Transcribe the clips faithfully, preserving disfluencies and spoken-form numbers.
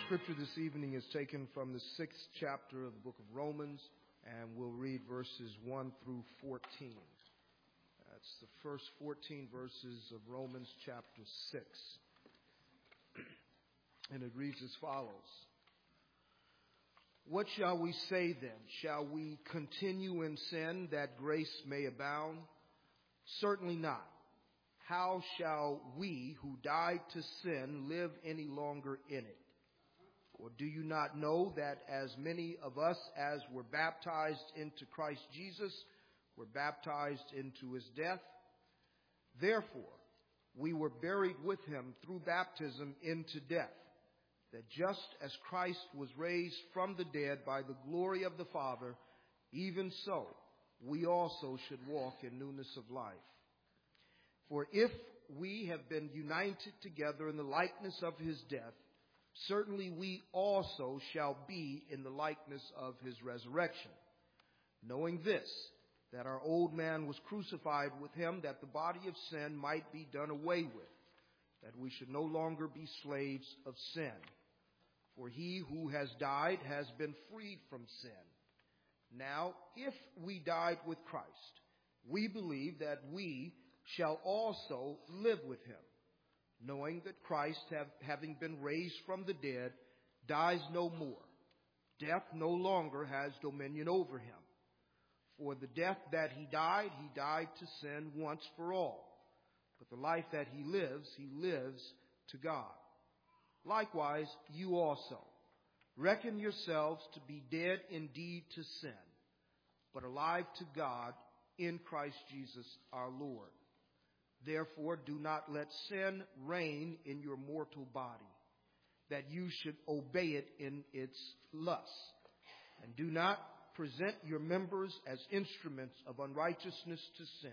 scripture this evening is taken from the sixth chapter of the book of Romans, and we'll read verses one through fourteen. That's the first fourteen verses of Romans chapter six. And it reads as follows. What shall we say then? Shall we continue in sin that grace may abound? Certainly not. How shall we who died to sin live any longer in it? Or do you not know that as many of us as were baptized into Christ Jesus were baptized into his death? Therefore, we were buried with him through baptism into death, that just as Christ was raised from the dead by the glory of the Father, even so we also should walk in newness of life. For if we have been united together in the likeness of his death, certainly we also shall be in the likeness of his resurrection. Knowing this, that our old man was crucified with him, that the body of sin might be done away with, that we should no longer be slaves of sin. For he who has died has been freed from sin. Now, if we died with Christ, we believe that we shall also live with him, knowing that Christ, have, having been raised from the dead, dies no more. Death no longer has dominion over him. For the death that he died, he died to sin once for all. But the life that he lives, he lives to God. Likewise, you also reckon yourselves to be dead indeed to sin, but alive to God in Christ Jesus our Lord. Therefore, do not let sin reign in your mortal body, that you should obey it in its lusts. And do not present your members as instruments of unrighteousness to sin,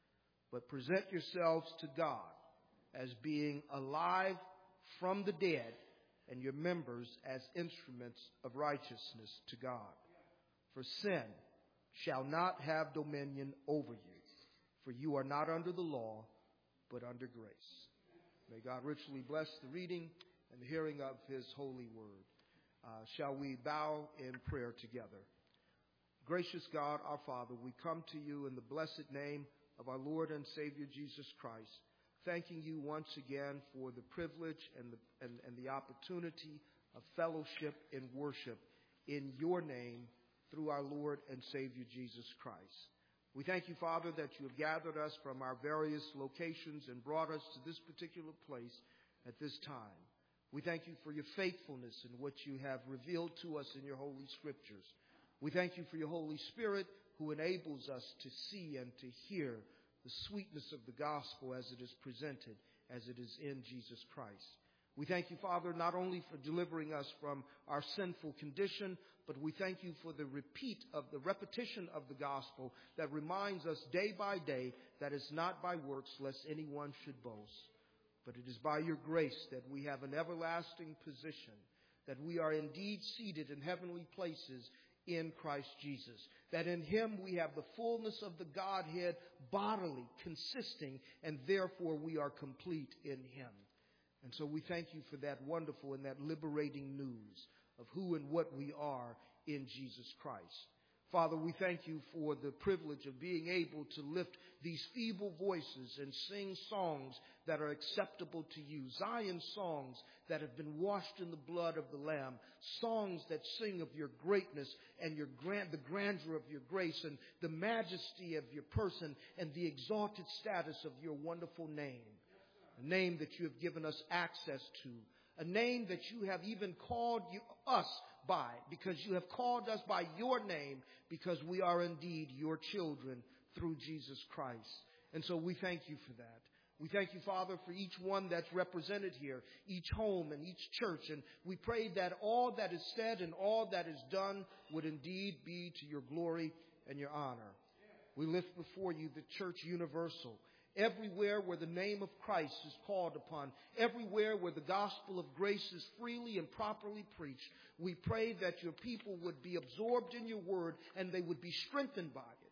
but present yourselves to God as being alive from the dead, and your members as instruments of righteousness to God. For sin shall not have dominion over you, for you are not under the law, but under grace. May God richly bless the reading and the hearing of his holy word. Uh, shall we bow in prayer together? Gracious God, our Father, we come to you in the blessed name of our Lord and Savior Jesus Christ, thanking you once again for the privilege and the, and, and the opportunity of fellowship and worship in your name through our Lord and Savior Jesus Christ. We thank you, Father, that you have gathered us from our various locations and brought us to this particular place at this time. We thank you for your faithfulness in what you have revealed to us in your holy scriptures. We thank you for your Holy Spirit who enables us to see and to hear the sweetness of the gospel as it is presented, as it is in Jesus Christ. We thank you, Father, not only for delivering us from our sinful condition, but we thank you for the repeat of the repetition of the gospel that reminds us day by day that it's not by works lest anyone should boast, but it is by your grace that we have an everlasting position, that we are indeed seated in heavenly places in Christ Jesus, that in him we have the fullness of the Godhead bodily, consisting, and therefore we are complete in him. And so we thank you for that wonderful and that liberating news of who and what we are in Jesus Christ. Father, we thank you for the privilege of being able to lift these feeble voices and sing songs that are acceptable to you. Zion songs that have been washed in the blood of the Lamb. Songs that sing of your greatness and your grand, the grandeur of your grace and the majesty of your person and the exalted status of your wonderful name. A name that you have given us access to. A name that you have even called you, us by, because you have called us by your name, because we are indeed your children through Jesus Christ. And so we thank you for that. We thank you, Father, for each one that's represented here, each home and each church. And we pray that all that is said and all that is done would indeed be to your glory and your honor. We lift before you the church universal. Everywhere where the name of Christ is called upon, everywhere where the gospel of grace is freely and properly preached, we pray that your people would be absorbed in your word and they would be strengthened by it,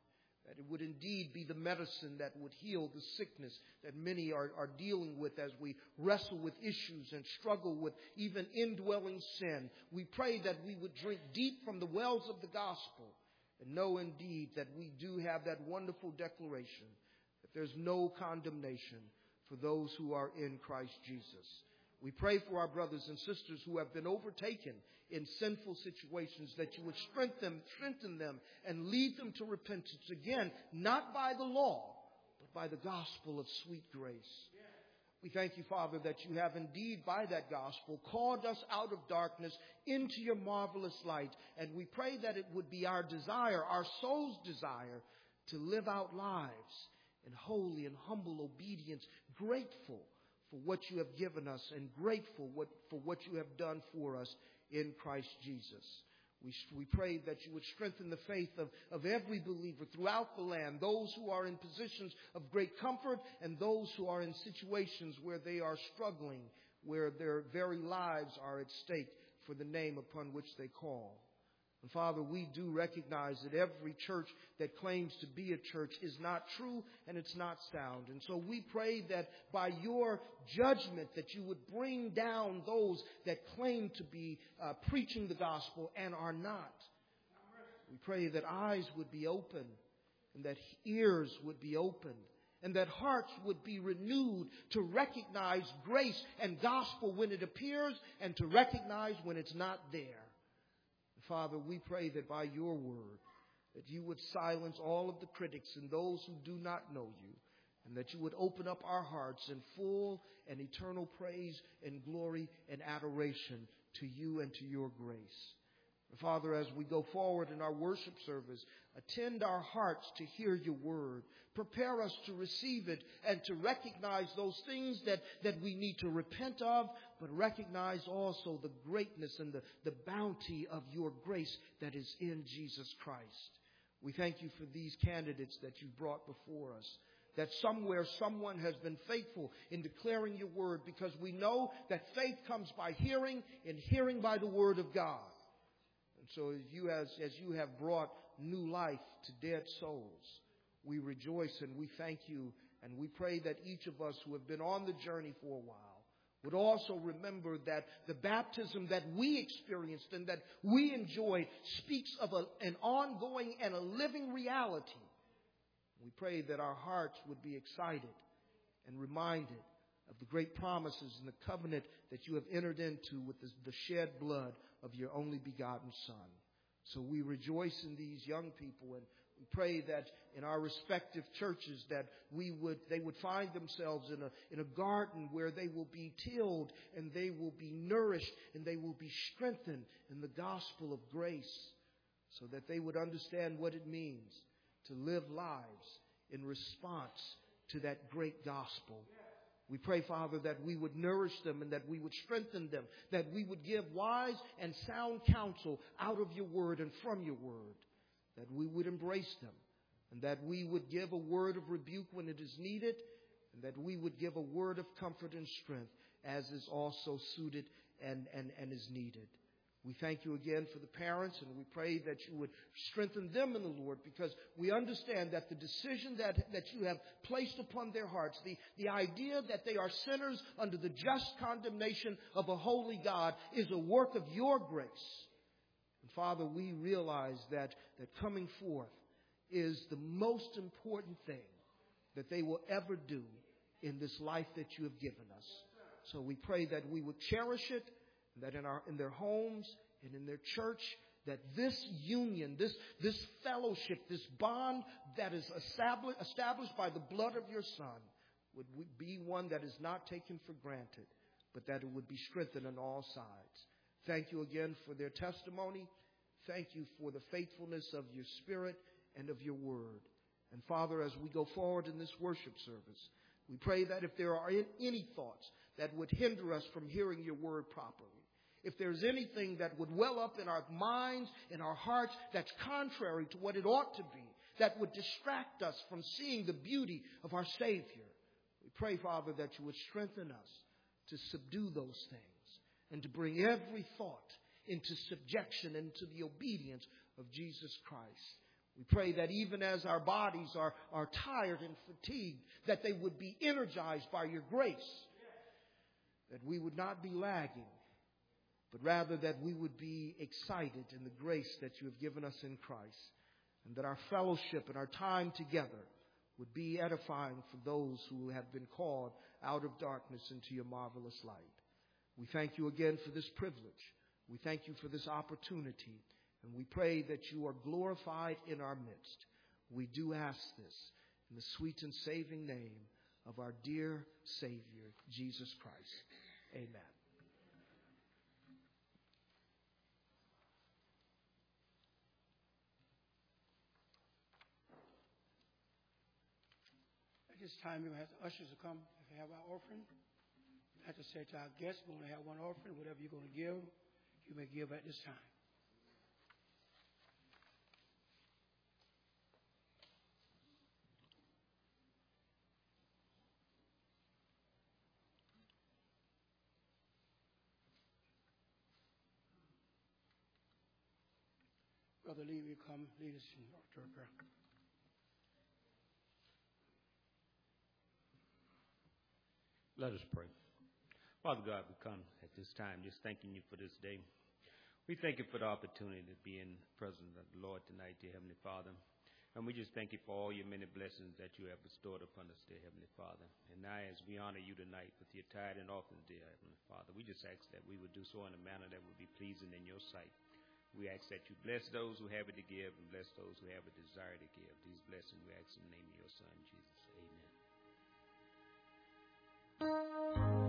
that it would indeed be the medicine that would heal the sickness that many are, are dealing with as we wrestle with issues and struggle with even indwelling sin. We pray that we would drink deep from the wells of the gospel and know indeed that we do have that wonderful declaration that there's no condemnation for those who are in Christ Jesus. We pray for our brothers and sisters who have been overtaken in sinful situations, that you would strengthen them, strengthen them and lead them to repentance. Again, not by the law, but by the gospel of sweet grace. We thank you, Father, that you have indeed by that gospel called us out of darkness into your marvelous light. And we pray that it would be our desire, our soul's desire, to live out lives in holy and humble obedience, grateful for what you have given us and grateful what, for what you have done for us in Christ Jesus. We, we pray that you would strengthen the faith of, of every believer throughout the land, those who are in positions of great comfort and those who are in situations where they are struggling, where their very lives are at stake for the name upon which they call. And Father, we do recognize that every church that claims to be a church is not true and it's not sound. And so we pray that by your judgment that you would bring down those that claim to be uh, preaching the gospel and are not. We pray that eyes would be open and that ears would be opened and that hearts would be renewed to recognize grace and gospel when it appears and to recognize when it's not there. Father, we pray that by your word, that you would silence all of the critics and those who do not know you, and that you would open up our hearts in full and eternal praise and glory and adoration to you and to your grace. Father, as we go forward in our worship service, attend our hearts to hear your word. Prepare us to receive it and to recognize those things that, that we need to repent of, but recognize also the greatness and the, the bounty of your grace that is in Jesus Christ. We thank you for these candidates that you've brought before us, that somewhere someone has been faithful in declaring your word, because we know that faith comes by hearing and hearing by the word of God. So as you, as, as you have brought new life to dead souls, we rejoice and we thank you. And we pray that each of us who have been on the journey for a while would also remember that the baptism that we experienced and that we enjoyed speaks of a, an ongoing and a living reality. We pray that our hearts would be excited and reminded of the great promises and the covenant that you have entered into with the, the shed blood of your only begotten Son. So we rejoice in these young people, and we pray that in our respective churches that we would they would find themselves in a in a garden where they will be tilled and they will be nourished and they will be strengthened in the gospel of grace, so that they would understand what it means to live lives in response to that great gospel. We pray, Father, that we would nourish them and that we would strengthen them, that we would give wise and sound counsel out of your word and from your word, that we would embrace them, and that we would give a word of rebuke when it is needed, and that we would give a word of comfort and strength as is also suited and, and, and is needed. We thank you again for the parents, and we pray that you would strengthen them in the Lord, because we understand that the decision that, that you have placed upon their hearts, the, the idea that they are sinners under the just condemnation of a holy God, is a work of your grace. And Father, we realize that, that coming forth is the most important thing that they will ever do in this life that you have given us. So we pray that we would cherish it, that in our in their homes and in their church, that this union, this this fellowship, this bond that is established, established by the blood of your Son would be one that is not taken for granted, but that it would be strengthened on all sides. Thank you again for their testimony. Thank you for the faithfulness of your Spirit and of your word. And Father, as we go forward in this worship service, we pray that if there are any thoughts that would hinder us from hearing your word properly, if there's anything that would well up in our minds, in our hearts, that's contrary to what it ought to be, that would distract us from seeing the beauty of our Savior, we pray, Father, that you would strengthen us to subdue those things and to bring every thought into subjection and to the obedience of Jesus Christ. We pray that even as our bodies are, are tired and fatigued, that they would be energized by your grace. That we would not be lagging, but rather that we would be excited in the grace that you have given us in Christ. And that our fellowship and our time together would be edifying for those who have been called out of darkness into your marvelous light. We thank you again for this privilege. We thank you for this opportunity. And we pray that you are glorified in our midst. We do ask this in the sweet and saving name of our dear Savior, Jesus Christ. Amen. At this time, we will have the ushers to come if we have our offering. I have to say to our guests, we only have one offering. Whatever you're going to give, you may give at this time. Brother Lee, will you come lead us in our prayer? Let us pray. Father God, we come at this time just thanking you for this day. We thank you for the opportunity to be in the presence of the Lord tonight, dear Heavenly Father. And we just thank you for all your many blessings that you have bestowed upon us, dear Heavenly Father. And now as we honor you tonight with your tithe and offering, dear Heavenly Father, we just ask that we would do so in a manner that would be pleasing in your sight. We ask that you bless those who have it to give and bless those who have a desire to give. These blessings we ask in the name of your Son, Jesus. Amen.